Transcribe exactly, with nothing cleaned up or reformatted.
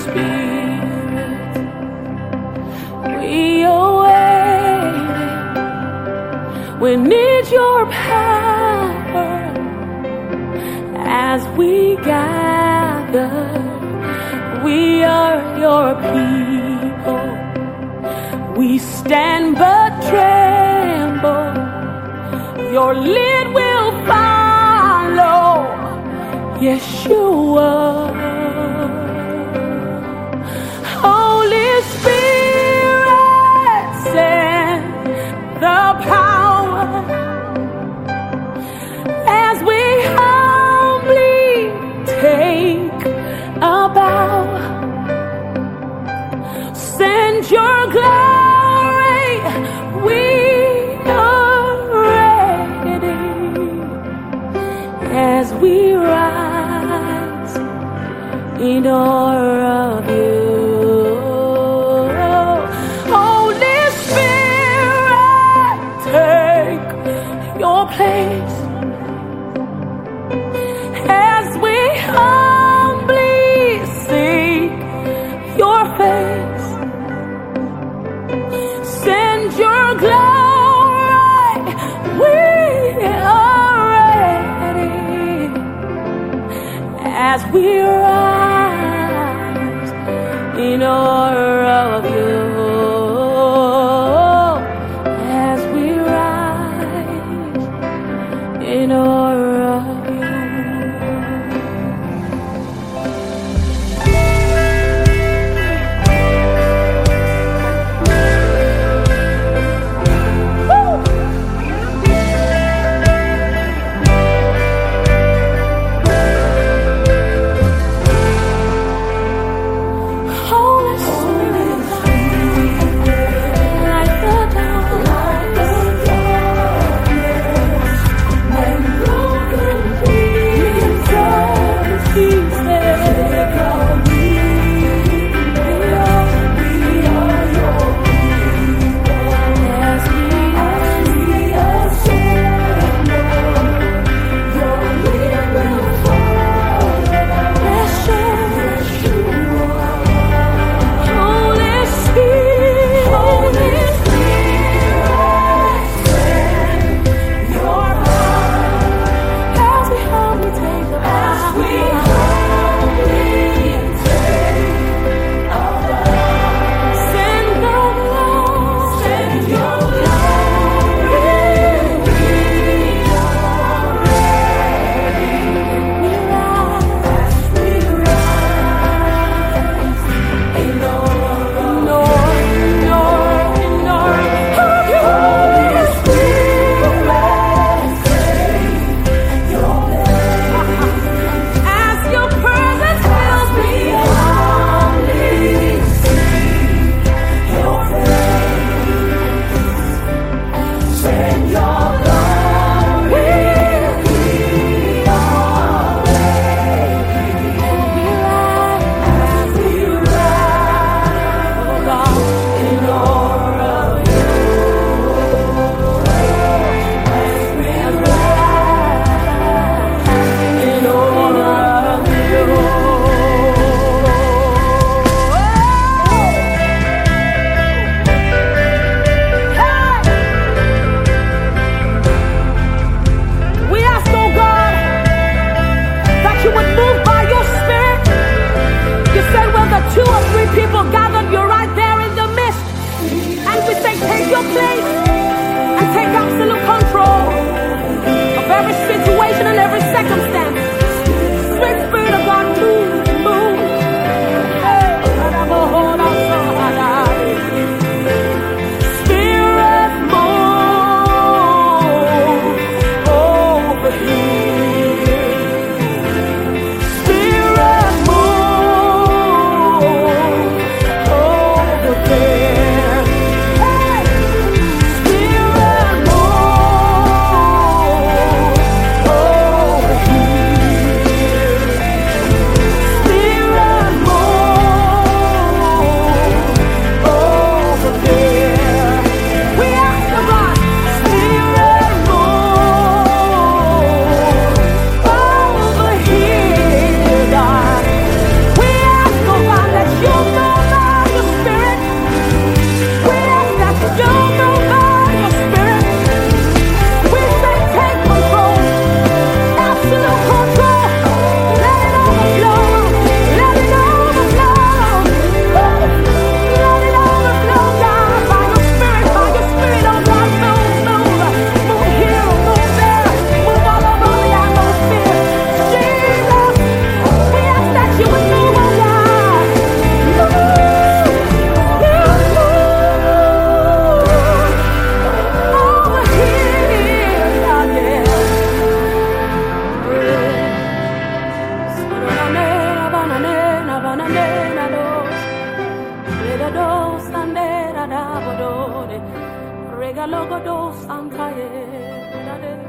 Spirit, we await it. We need your power as we gather. We are your people. We stand but tremble. Your lead will follow, Yeshua. Holy Spirit, send the power as we humbly take a bow. Send your glory, we are ready as we rise in awe of you. Holy Spirit, take your place as we humbly seek your face. Send your glory, we are ready as we rise in awe of you. As we rise in awe of you. Regalo go do santaye.